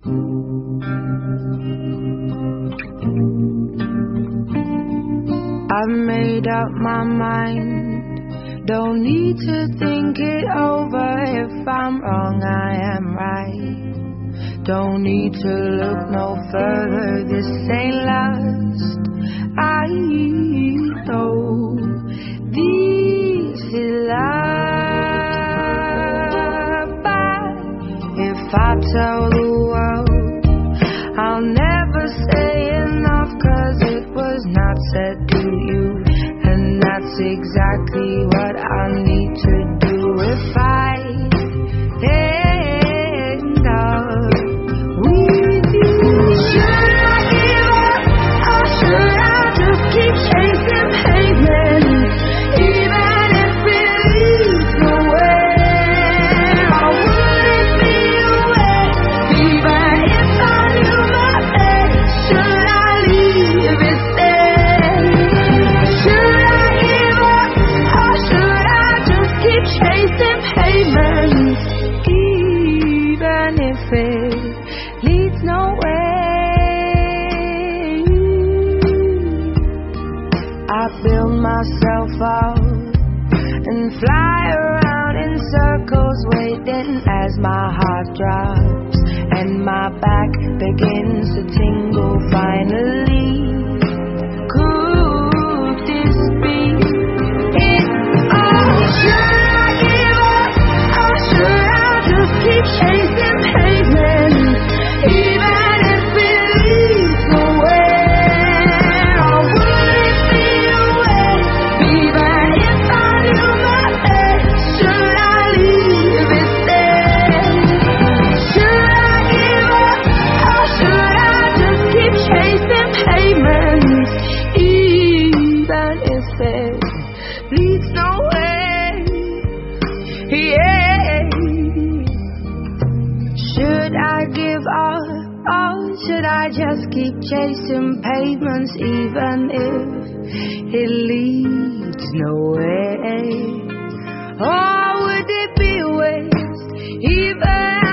I've made up my mind, don't need to think it over. If I'm wrong, I am right. Don't need to look no further, this ain't last. I know this is love. But if I tell the world, I'll never say enough, 'cause it was not said to you. And that's exactly what I need to do if I end up with you. Should I give up, or should I just keep chasing pavement, even if it leads nowhere? I wouldn't be away, even if I knew my best. Should I leave it there? Should I give up, or should I just keep chasing pavement, even if it leads nowhere? I build myself up and fly around in circles, waiting as my heart drops and my back begins to tingle. Finally, could this be it? Oh, should I give up, or should I just keep chasing pavement, even if it leads nowhere? I wouldn't be away, even if I knew my best. Should I leave it there? Should I give up, or should I just keep chasing pavement, even if it leads nowhere? Yeah. Should I give up, or should I just keep chasing pavements, even if it leads nowhere? Or would it be a waste, even